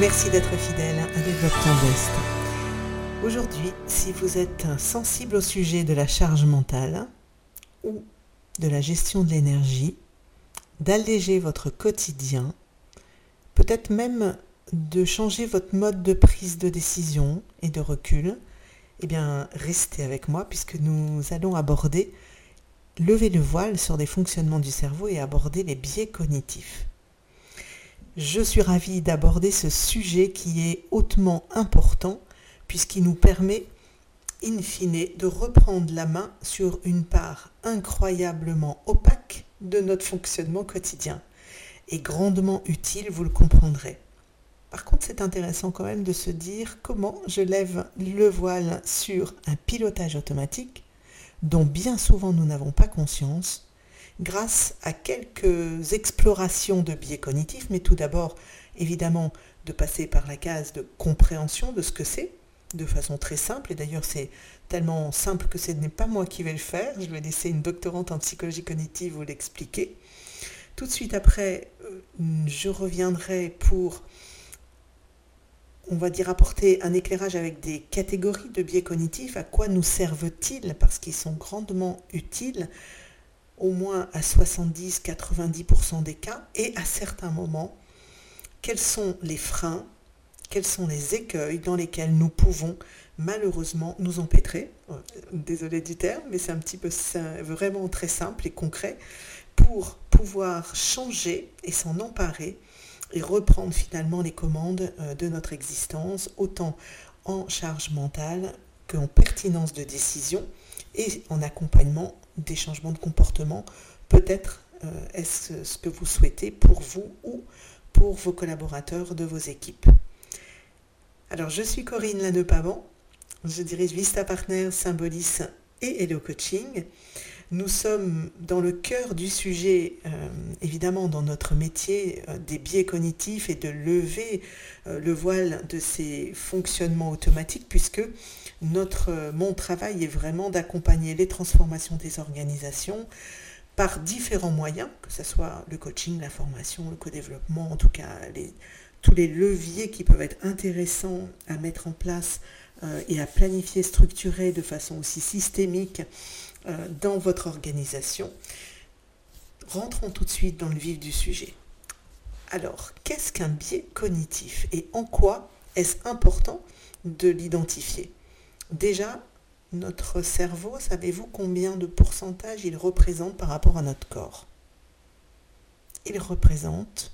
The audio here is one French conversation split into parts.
Merci d'être fidèle à Développe ton Best. Aujourd'hui, si vous êtes sensible au sujet de la charge mentale ou de la gestion de l'énergie, d'alléger votre quotidien, peut-être même de changer votre mode de prise de décision et de recul, eh bien, restez avec moi puisque nous allons lever le voile sur des fonctionnements du cerveau et aborder les biais cognitifs. Je suis ravie d'aborder ce sujet qui est hautement important puisqu'il nous permet, in fine, de reprendre la main sur une part incroyablement opaque de notre fonctionnement quotidien et grandement utile, vous le comprendrez. Par contre, c'est intéressant quand même de se dire comment je lève le voile sur un pilotage automatique dont bien souvent nous n'avons pas conscience, grâce à quelques explorations de biais cognitifs, mais tout d'abord, évidemment, de passer par la case de compréhension de ce que c'est, de façon très simple, et d'ailleurs c'est tellement simple que ce n'est pas moi qui vais le faire, je vais laisser une doctorante en psychologie cognitive vous l'expliquer. Tout de suite après, je reviendrai pour, on va dire, apporter un éclairage avec des catégories de biais cognitifs. À quoi nous servent-ils? Parce qu'ils sont grandement utiles, au moins à 70-90% des cas, et à certains moments, quels sont les freins, quels sont les écueils dans lesquels nous pouvons malheureusement nous empêtrer. Désolé du terme, mais c'est vraiment très simple et concret pour pouvoir changer et s'en emparer et reprendre finalement les commandes de notre existence, autant en charge mentale qu'en pertinence de décision et en accompagnement des changements de comportement. Peut-être est-ce ce que vous souhaitez pour vous ou pour vos collaborateurs de vos équipes. Alors, je suis Corinne Lanepavant, je dirige Vista Partners, Symbolis et Hello Coaching. Nous sommes dans le cœur du sujet, évidemment dans notre métier, des biais cognitifs et de lever le voile de ces fonctionnements automatiques, puisque mon travail est vraiment d'accompagner les transformations des organisations par différents moyens, que ce soit le coaching, la formation, le co-développement, en tout cas tous les leviers qui peuvent être intéressants à mettre en place et à planifier, structurer de façon aussi systémique dans votre organisation. Rentrons tout de suite dans le vif du sujet. Alors, qu'est-ce qu'un biais cognitif et en quoi est-ce important de l'identifier? Déjà, notre cerveau, savez-vous combien de pourcentage il représente par rapport à notre corps? Il représente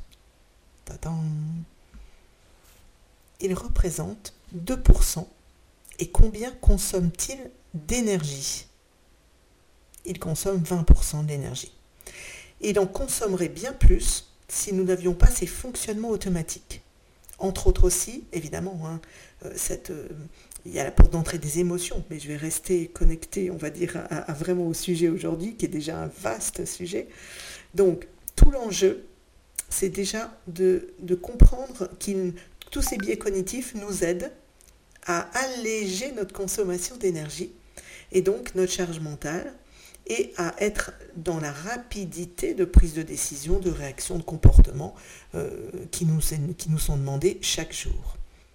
2%. Et combien consomme-t-il d'énergie? Il consomme 20% d'énergie. Il en consommerait bien plus si nous n'avions pas ces fonctionnements automatiques. Entre autres aussi, évidemment, il y a la porte d'entrée des émotions, mais je vais rester connecté, on va dire, à vraiment au sujet aujourd'hui, qui est déjà un vaste sujet. Donc, tout l'enjeu, c'est déjà de comprendre que tous ces biais cognitifs nous aident à alléger notre consommation d'énergie et donc notre charge mentale et à être dans la rapidité de prise de décision, de réaction, de comportement qui nous sont demandés chaque jour.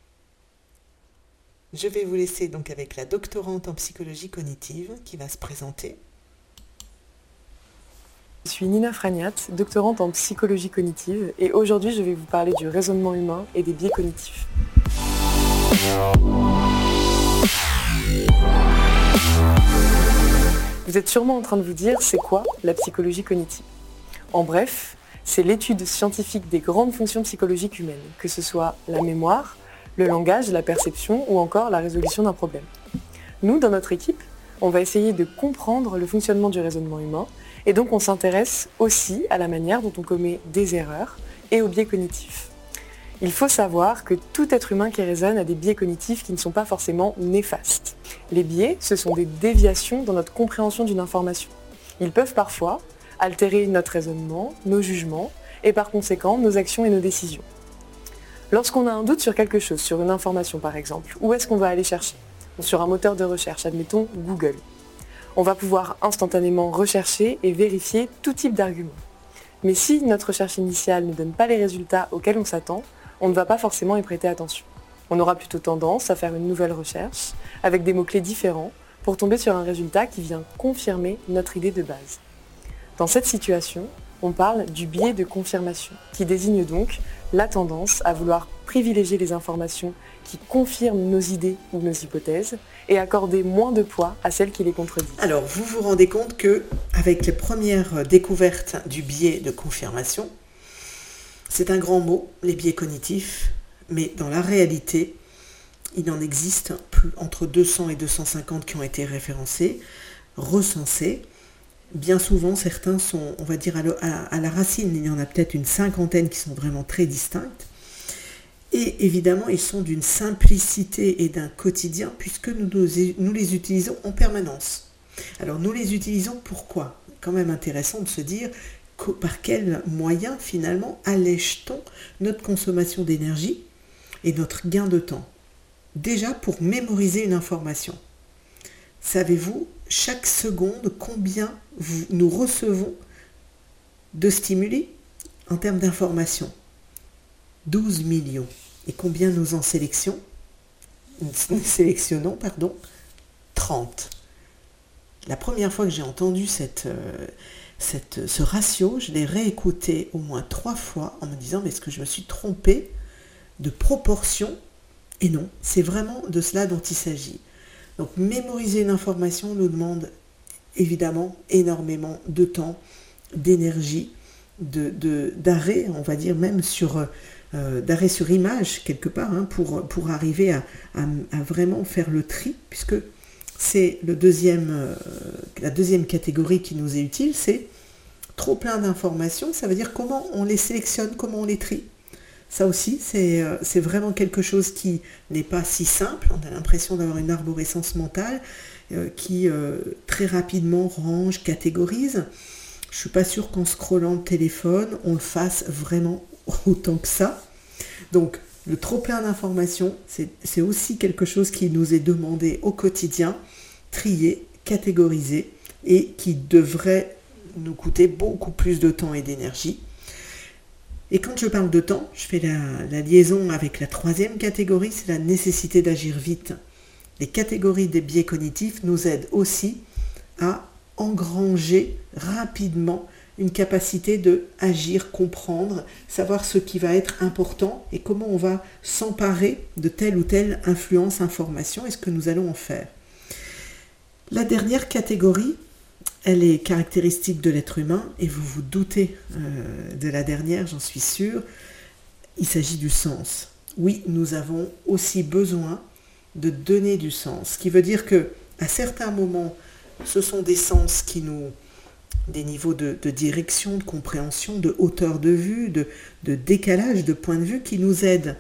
Je vais vous laisser donc avec la doctorante en psychologie cognitive qui va se présenter. Je suis Nina Fragnat, doctorante en psychologie cognitive, et aujourd'hui je vais vous parler du raisonnement humain et des biais cognitifs. Vous êtes sûrement en train de vous dire, c'est quoi la psychologie cognitive? En bref, c'est l'étude scientifique des grandes fonctions psychologiques humaines, que ce soit la mémoire, le langage, la perception ou encore la résolution d'un problème. Nous, dans notre équipe, on va essayer de comprendre le fonctionnement du raisonnement humain, et donc on s'intéresse aussi à la manière dont on commet des erreurs et aux biais cognitifs. Il faut savoir que tout être humain qui raisonne a des biais cognitifs qui ne sont pas forcément néfastes. Les biais, ce sont des déviations dans notre compréhension d'une information. Ils peuvent parfois altérer notre raisonnement, nos jugements, et par conséquent nos actions et nos décisions. Lorsqu'on a un doute sur quelque chose, sur une information par exemple, où est-ce qu'on va aller chercher? Sur un moteur de recherche, admettons Google. On va pouvoir instantanément rechercher et vérifier tout type d'arguments. Mais si notre recherche initiale ne donne pas les résultats auxquels on s'attend, on ne va pas forcément y prêter attention. On aura plutôt tendance à faire une nouvelle recherche avec des mots-clés différents pour tomber sur un résultat qui vient confirmer notre idée de base. Dans cette situation, on parle du biais de confirmation, qui désigne donc la tendance à vouloir privilégier les informations qui confirment nos idées ou nos hypothèses et accorder moins de poids à celles qui les contredisent. Alors, vous vous rendez compte que, avec les premières découvertes du biais de confirmation, c'est un grand mot, les biais cognitifs, mais dans la réalité, il en existe entre 200 et 250 qui ont été référencés, recensés. Bien souvent, certains sont, on va dire, à la racine, il y en a peut-être une cinquantaine qui sont vraiment très distinctes. Et évidemment, ils sont d'une simplicité et d'un quotidien, puisque nous les utilisons en permanence. Alors, nous les utilisons pourquoi ? Quand même intéressant de se dire par quels moyens, finalement, allège-t-on notre consommation d'énergie et notre gain de temps ? Déjà, pour mémoriser une information. Savez-vous, chaque seconde, combien nous recevons de stimuli en termes d'informations ? 12 millions. Et combien nous en sélectionnons ? 30. La première fois que j'ai entendu ce ratio, je l'ai réécouté au moins 3 fois en me disant, mais est-ce que je me suis trompée de proportion ? Et non, c'est vraiment de cela dont il s'agit. Donc mémoriser une information nous demande évidemment énormément de temps, d'énergie, d'arrêt, on va dire même d'arrêt sur image quelque part, pour arriver à vraiment faire le tri, puisque c'est la deuxième catégorie qui nous est utile, c'est trop plein d'informations, ça veut dire comment on les sélectionne, comment on les trie. Ça aussi, c'est vraiment quelque chose qui n'est pas si simple. On a l'impression d'avoir une arborescence mentale qui très rapidement range, catégorise. Je ne suis pas sûre qu'en scrollant le téléphone, on le fasse vraiment autant que ça. Donc, le trop-plein d'informations, c'est aussi quelque chose qui nous est demandé au quotidien, trier, catégoriser, et qui devrait nous coûter beaucoup plus de temps et d'énergie. Et quand je parle de temps, je fais la liaison avec la troisième catégorie, c'est la nécessité d'agir vite. Les catégories des biais cognitifs nous aident aussi à engranger rapidement une capacité de agir, comprendre, savoir ce qui va être important et comment on va s'emparer de telle ou telle influence, information et ce que nous allons en faire. La dernière catégorie, elle est caractéristique de l'être humain et vous vous doutez de la dernière, j'en suis sûre. Il s'agit du sens. Oui, nous avons aussi besoin de donner du sens, ce qui veut dire que à certains moments, ce sont des sens des niveaux de direction, de compréhension, de hauteur de vue, de décalage de point de vue qui nous aident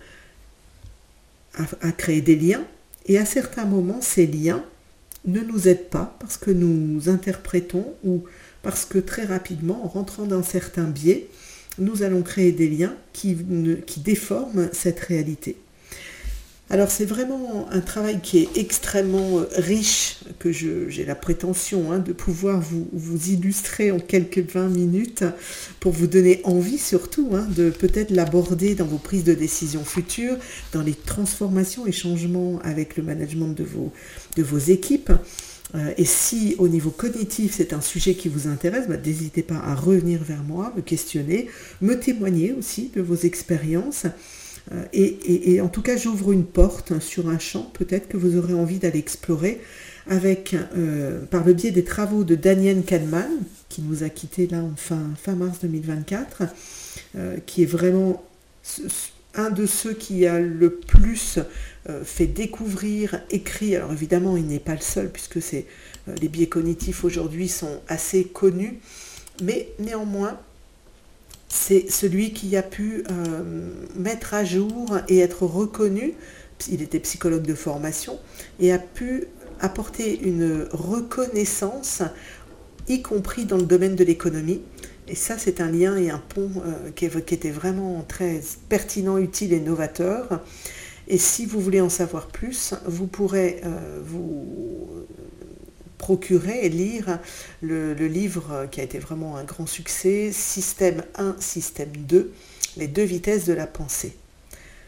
à créer des liens. Et à certains moments, ces liens ne nous aident pas parce que nous interprétons ou parce que très rapidement, en rentrant dans certains biais, nous allons créer des liens qui déforment cette réalité. Alors c'est vraiment un travail qui est extrêmement riche, que j'ai la prétention de pouvoir vous illustrer en quelques 20 minutes pour vous donner envie surtout de peut-être l'aborder dans vos prises de décision futures, dans les transformations et changements avec le management de vos équipes. Et si au niveau cognitif c'est un sujet qui vous intéresse, n'hésitez pas à revenir vers moi, me questionner, me témoigner aussi de vos expériences. Et en tout cas, j'ouvre une porte sur un champ peut-être que vous aurez envie d'aller explorer par le biais des travaux de Daniel Kahneman, qui nous a quittés là en fin mars 2024, qui est vraiment un de ceux qui a le plus fait découvrir, écrit. Alors évidemment, il n'est pas le seul, puisque les biais cognitifs aujourd'hui sont assez connus, mais néanmoins, c'est celui qui a pu mettre à jour et être reconnu, il était psychologue de formation, et a pu apporter une reconnaissance, y compris dans le domaine de l'économie. Et ça, c'est un lien et un pont qui était vraiment très pertinent, utile et novateur. Et si vous voulez en savoir plus, vous pourrez vous procurer et lire le livre qui a été vraiment un grand succès, Système 1, Système 2, les deux vitesses de la pensée.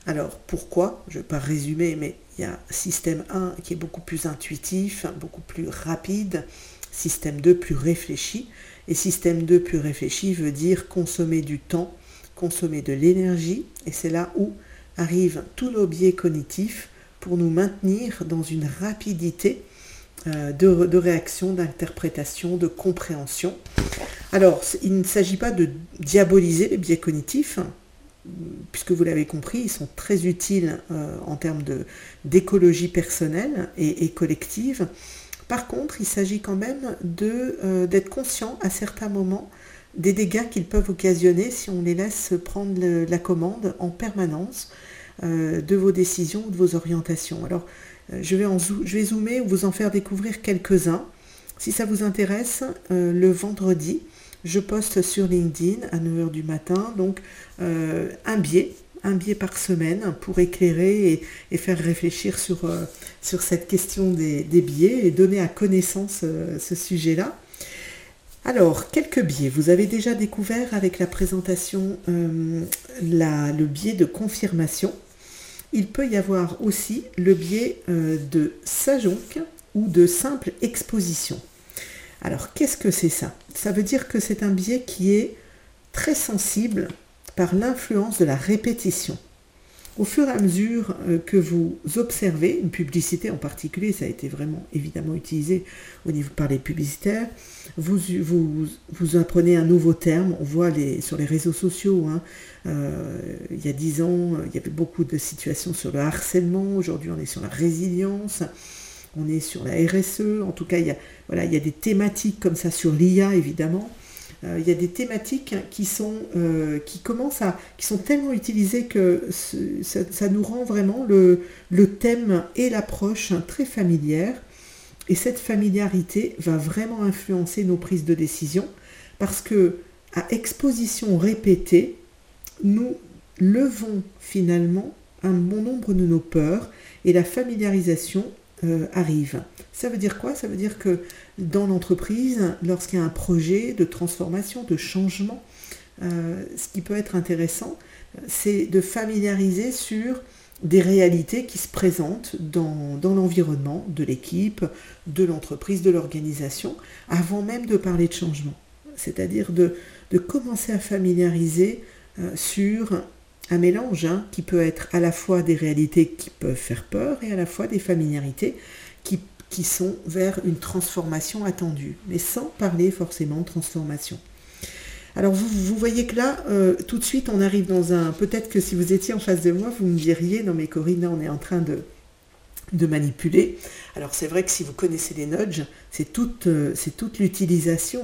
Alors pourquoi? Je ne vais pas résumer, mais il y a système 1 qui est beaucoup plus intuitif, beaucoup plus rapide, système 2 plus réfléchi, et système 2 plus réfléchi veut dire consommer du temps, consommer de l'énergie, et c'est là où arrivent tous nos biais cognitifs pour nous maintenir dans une rapidité de réaction, d'interprétation, de compréhension. Alors, il ne s'agit pas de diaboliser les biais cognitifs, puisque vous l'avez compris, ils sont très utiles en termes d'écologie personnelle et collective. Par contre, il s'agit quand même d'être conscient à certains moments des dégâts qu'ils peuvent occasionner si on les laisse prendre la commande en permanence de vos décisions ou de vos orientations. Alors, je vais zoomer ou vous en faire découvrir quelques-uns. Si ça vous intéresse, le vendredi, je poste sur LinkedIn à 9h du matin, donc un biais par semaine pour éclairer et faire réfléchir sur cette question des biais et donner à connaissance ce sujet-là. Alors, quelques biais. Vous avez déjà découvert avec la présentation le biais de confirmation. Il peut y avoir aussi le biais de sajonc ou de simple exposition. Alors, qu'est-ce que c'est ça? Ça veut dire que c'est un biais qui est très sensible par l'influence de la répétition. Au fur et à mesure que vous observez, une publicité en particulier, ça a été vraiment évidemment utilisé par les publicitaires, vous apprenez un nouveau terme, on voit sur les réseaux sociaux, il y a 10 ans, il y avait beaucoup de situations sur le harcèlement, aujourd'hui on est sur la résilience, on est sur la RSE, en tout cas il y a des thématiques comme ça sur l'IA évidemment. Il y a des thématiques qui sont tellement utilisées que ça nous rend vraiment le thème et l'approche très familière. Et cette familiarité va vraiment influencer nos prises de décision parce que à exposition répétée, nous levons finalement un bon nombre de nos peurs et la familiarisation arrive. Ça veut dire quoi? Ça veut dire que dans l'entreprise, lorsqu'il y a un projet de transformation, de changement, ce qui peut être intéressant, c'est de familiariser sur des réalités qui se présentent dans l'environnement de l'équipe, de l'entreprise, de l'organisation, avant même de parler de changement. C'est-à-dire de commencer à familiariser sur un mélange qui peut être à la fois des réalités qui peuvent faire peur et à la fois des familiarités qui sont vers une transformation attendue, mais sans parler forcément de transformation. Alors vous voyez que là, tout de suite, on arrive dans peut-être que si vous étiez en face de moi, vous me diriez, non mais Corinne, là, on est en train de manipuler. Alors c'est vrai que si vous connaissez les nudges, c'est toute l'utilisation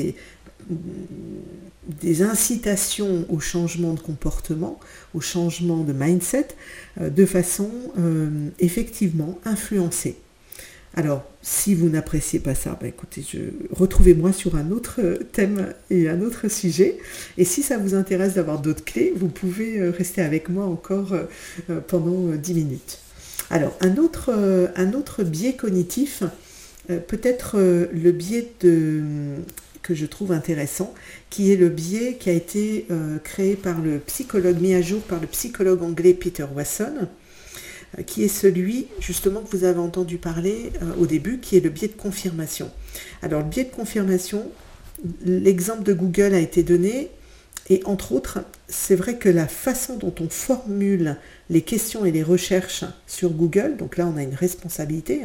des incitations au changement de comportement, au changement de mindset, de façon effectivement influencée. Alors, si vous n'appréciez pas ça, écoutez, retrouvez-moi sur un autre thème et un autre sujet. Et si ça vous intéresse d'avoir d'autres clés, vous pouvez rester avec moi encore pendant 10 minutes. Alors, un autre biais cognitif, peut-être le biais que je trouve intéressant, qui est le biais qui a été mis à jour par le psychologue anglais Peter Wasson, qui est celui, justement, que vous avez entendu parler au début, qui est le biais de confirmation. Alors, le biais de confirmation, l'exemple de Google a été donné, et entre autres, c'est vrai que la façon dont on formule les questions et les recherches sur Google, donc là, on a une responsabilité.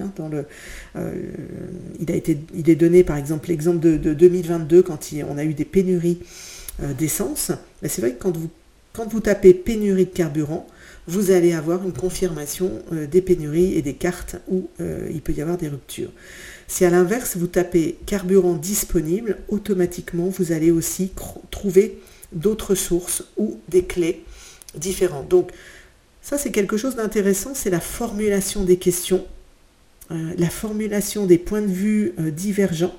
Il est donné, par exemple, l'exemple de 2022, quand on a eu des pénuries d'essence. Mais c'est vrai que quand vous tapez pénurie de carburant, vous allez avoir une confirmation des pénuries et des cartes où il peut y avoir des ruptures. Si à l'inverse, vous tapez carburant disponible, automatiquement, vous allez aussi trouver d'autres sources ou des clés différentes. Donc, ça, c'est quelque chose d'intéressant, c'est la formulation des questions, la formulation des points de vue divergents.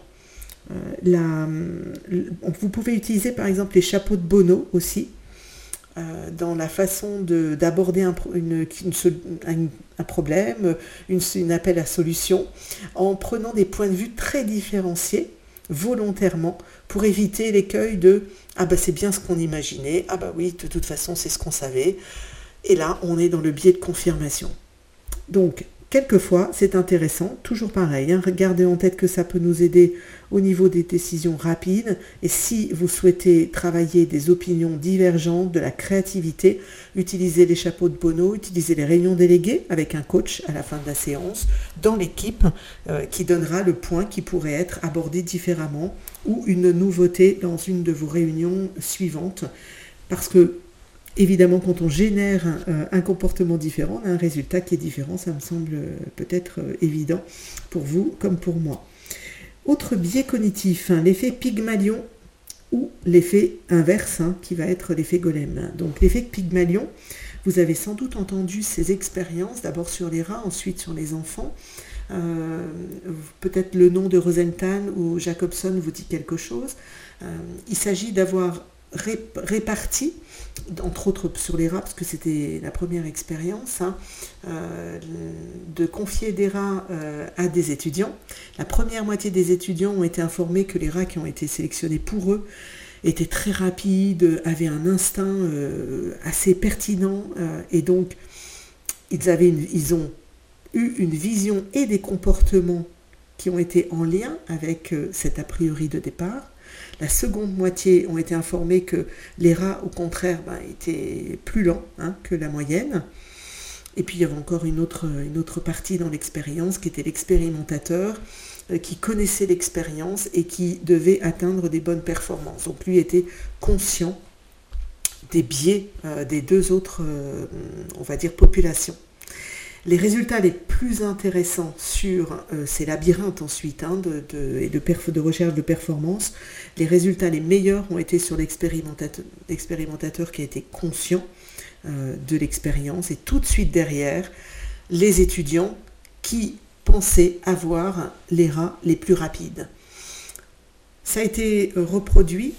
Vous pouvez utiliser, par exemple, les chapeaux de Bono aussi, dans la façon d'aborder un problème, un appel à solution, en prenant des points de vue très différenciés, volontairement, pour éviter l'écueil de « Ah c'est bien ce qu'on imaginait, ah oui, de toute façon, c'est ce qu'on savait ». Et là, on est dans le biais de confirmation. Donc, quelquefois, c'est intéressant, toujours pareil, gardez en tête que ça peut nous aider au niveau des décisions rapides. Et si vous souhaitez travailler des opinions divergentes, de la créativité, utilisez les chapeaux de Bono, utilisez les réunions déléguées avec un coach à la fin de la séance, dans l'équipe, qui donnera le point qui pourrait être abordé différemment, ou une nouveauté dans une de vos réunions suivantes. Parce que évidemment, quand on génère un comportement différent, on a un résultat qui est différent, ça me semble peut-être évident pour vous comme pour moi. Autre biais cognitif, l'effet Pygmalion ou l'effet inverse, qui va être l'effet Golem. Donc l'effet Pygmalion, vous avez sans doute entendu ces expériences, d'abord sur les rats, ensuite sur les enfants. Peut-être le nom de Rosenthal ou Jacobson vous dit quelque chose. Il s'agit d'avoir réparti, entre autres sur les rats, parce que c'était la première expérience, de confier des rats à des étudiants. La première moitié des étudiants ont été informés que les rats qui ont été sélectionnés pour eux étaient très rapides, avaient un instinct assez pertinent, et donc ils ont eu une vision et des comportements qui ont été en lien avec cet a priori de départ. La seconde moitié ont été informés que les rats, au contraire, étaient plus lents que la moyenne. Et puis il y avait encore une autre partie dans l'expérience qui était l'expérimentateur, qui connaissait l'expérience et qui devait atteindre des bonnes performances. Donc lui était conscient des biais des deux autres, on va dire, populations. Les résultats les plus intéressants sur ces labyrinthes ensuite de recherche de performance, les résultats les meilleurs ont été sur l'expérimentateur qui a été conscient de l'expérience, et tout de suite derrière, les étudiants qui pensaient avoir les rats les plus rapides. Ça a été reproduit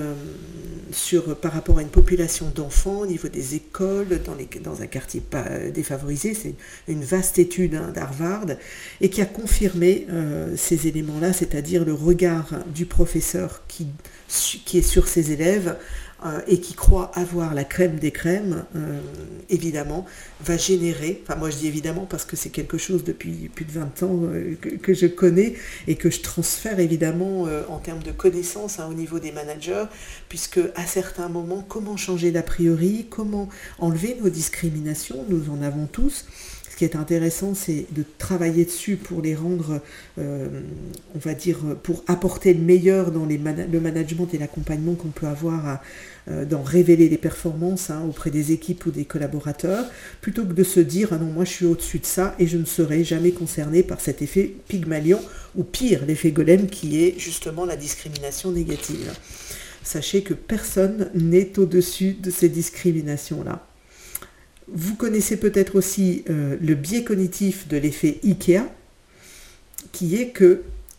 par rapport à une population d'enfants au niveau des écoles, dans un quartier défavorisé. C'est une vaste étude d'Harvard et qui a confirmé ces éléments-là, c'est-à-dire le regard du professeur qui est sur ses élèves et qui croit avoir la crème des crèmes, évidemment, va générer, moi je dis évidemment parce que c'est quelque chose depuis plus de 20 ans que je connais et que je transfère évidemment en termes de connaissances au niveau des managers, puisque à certains moments, comment changer d'a priori, comment enlever nos discriminations, nous en avons tous. Ce qui est intéressant, c'est de travailler dessus pour les rendre, on va dire, pour apporter le meilleur dans le management et l'accompagnement qu'on peut avoir dans révéler les performances auprès des équipes ou des collaborateurs, plutôt que de se dire « Ah non, moi je suis au-dessus de ça et je ne serai jamais concerné par cet effet Pygmalion » ou pire, l'effet Golem qui est justement la discrimination négative. Sachez que personne n'est au-dessus de ces discriminations-là. Vous connaissez peut-être aussi le biais cognitif de l'effet IKEA, qui est que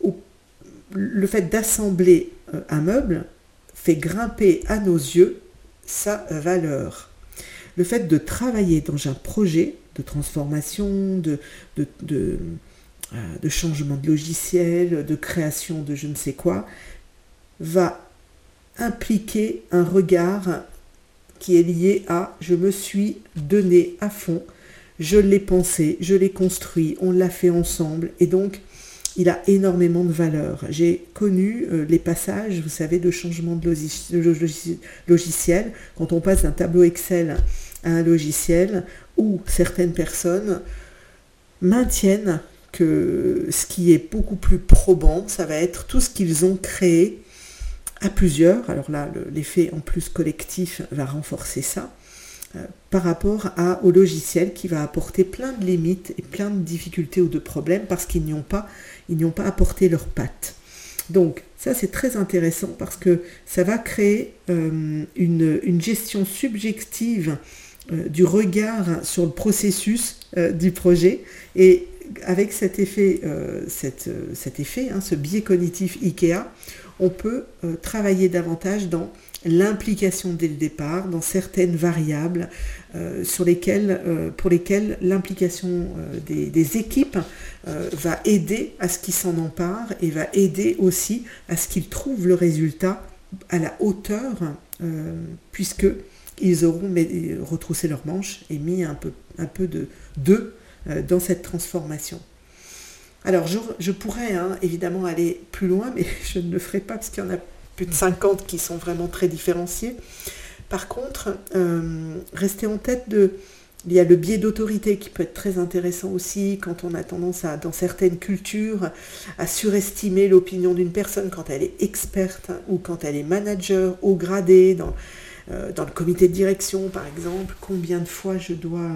le fait d'assembler un meuble fait grimper à nos yeux sa valeur. Le fait de travailler dans un projet de transformation, de changement de logiciel, de création de je ne sais quoi, va impliquer un regard qui est lié à « je me suis donné à fond, je l'ai pensé, je l'ai construit, on l'a fait ensemble » et donc il a énormément de valeur. J'ai connu les passages, vous savez, de changement de logiciel, quand on passe d'un tableau Excel à un logiciel où certaines personnes maintiennent que ce qui est beaucoup plus probant, ça va être tout ce qu'ils ont créé à plusieurs. Alors là, l'effet en plus collectif va renforcer ça, par rapport au logiciel qui va apporter plein de limites et plein de difficultés ou de problèmes parce qu'ils n'y ont pas apporté leurs pattes. Donc ça c'est très intéressant parce que ça va créer une gestion subjective du regard sur le processus du projet, et avec cet effet, ce biais cognitif IKEA, on peut travailler davantage dans l'implication dès le départ, dans certaines variables pour lesquelles l'implication des équipes va aider à ce qu'ils s'en emparent et va aider aussi à ce qu'ils trouvent le résultat à la hauteur, puisque ils auront retroussé leurs manches et mis un peu d'eux dans cette transformation. Alors, je pourrais évidemment aller plus loin, mais je ne le ferai pas parce qu'il y en a plus de 50 qui sont vraiment très différenciés. Par contre, restez en tête il y a le biais d'autorité qui peut être très intéressant aussi quand on a tendance dans certaines cultures, à surestimer l'opinion d'une personne quand elle est experte ou quand elle est manager haut gradé dans le comité de direction par exemple. Combien de fois je dois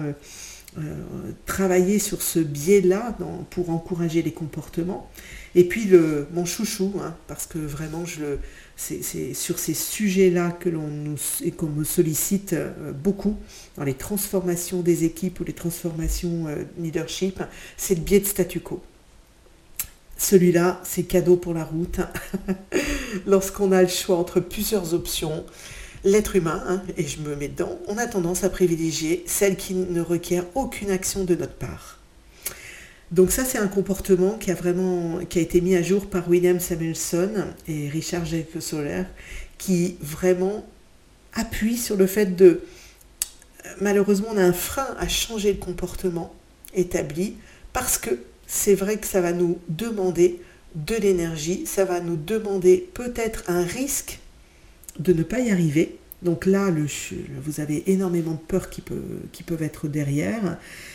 travailler sur ce biais-là pour encourager les comportements. Et puis mon chouchou, parce que vraiment c'est sur ces sujets-là qu'on me sollicite beaucoup dans les transformations des équipes ou les transformations leadership, c'est le biais de statu quo. Celui-là, c'est cadeau pour la route. Lorsqu'on a le choix entre plusieurs options, l'être humain, et je me mets dedans, on a tendance à privilégier celle qui ne requiert aucune action de notre part. Donc ça, c'est un comportement qui a été mis à jour par William Samuelson et Richard Soler, qui vraiment appuie sur le fait malheureusement, on a un frein à changer le comportement établi, parce que c'est vrai que ça va nous demander de l'énergie, ça va nous demander peut-être un risque de ne pas y arriver. Donc là, vous avez énormément de peurs qui peuvent être derrière.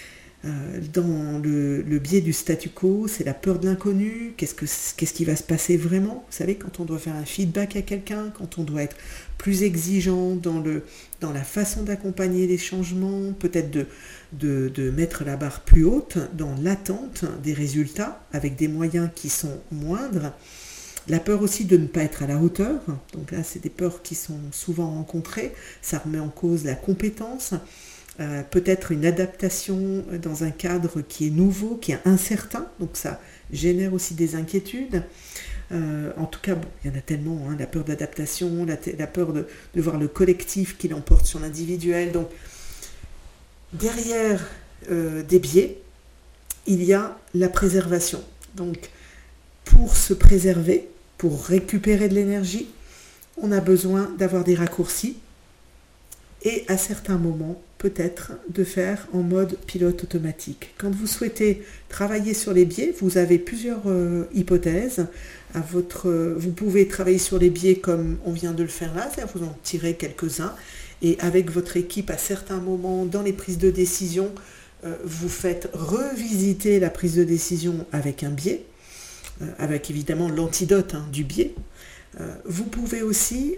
Dans le biais du statu quo, c'est la peur de l'inconnu. Qu'est-ce qui va se passer vraiment ? Vous savez, quand on doit faire un feedback à quelqu'un, quand on doit être plus exigeant dans la façon d'accompagner les changements, peut-être de mettre la barre plus haute dans l'attente des résultats avec des moyens qui sont moindres. La peur aussi de ne pas être à la hauteur. Donc là, c'est des peurs qui sont souvent rencontrées. Ça remet en cause la compétence. Peut-être une adaptation dans un cadre qui est nouveau, qui est incertain, donc ça génère aussi des inquiétudes. En tout cas, il y en a tellement, la peur d'adaptation, la peur de voir le collectif qui l'emporte sur l'individuel. Donc, derrière des biais, il y a la préservation. Donc, pour se préserver, pour récupérer de l'énergie, on a besoin d'avoir des raccourcis et à certains moments, peut-être de faire en mode pilote automatique. Quand vous souhaitez travailler sur les biais, vous avez plusieurs hypothèses. Vous pouvez travailler sur les biais comme on vient de le faire là, c'est-à-dire vous en tirez quelques-uns, et avec votre équipe, à certains moments, dans les prises de décision, vous faites revisiter la prise de décision avec un biais, avec évidemment l'antidote du biais. Vous pouvez aussi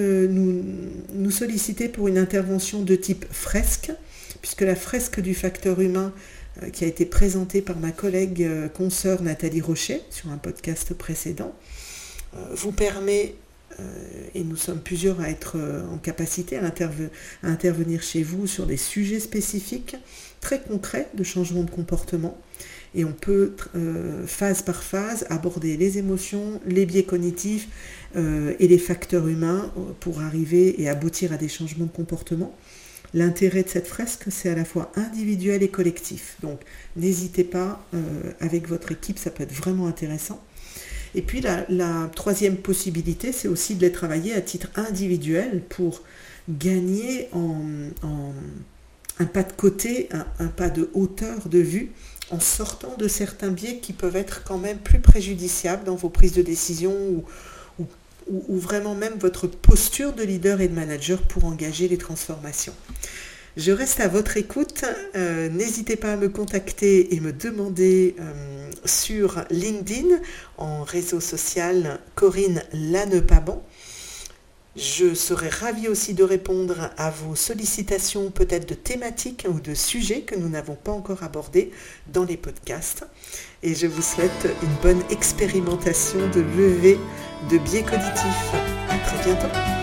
nous solliciter pour une intervention de type fresque, puisque la fresque du facteur humain qui a été présentée par ma collègue consoeur Nathalie Rocher sur un podcast précédent, vous permet, et nous sommes plusieurs à être en capacité à intervenir chez vous sur des sujets spécifiques, très concrets de changement de comportement. Et on peut, phase par phase, aborder les émotions, les biais cognitifs et les facteurs humains pour arriver et aboutir à des changements de comportement. L'intérêt de cette fresque, c'est à la fois individuel et collectif. Donc, n'hésitez pas, avec votre équipe, ça peut être vraiment intéressant. Et puis, la troisième possibilité, c'est aussi de les travailler à titre individuel pour gagner un pas de côté, un pas de hauteur de vue, en sortant de certains biais qui peuvent être quand même plus préjudiciables dans vos prises de décision ou vraiment même votre posture de leader et de manager pour engager les transformations. Je reste à votre écoute. N'hésitez pas à me contacter et me demander sur LinkedIn, en réseau social Corinne Lannepaban. Je serai ravie aussi de répondre à vos sollicitations, peut-être de thématiques ou de sujets que nous n'avons pas encore abordés dans les podcasts. Et je vous souhaite une bonne expérimentation de levée de biais cognitifs. À très bientôt.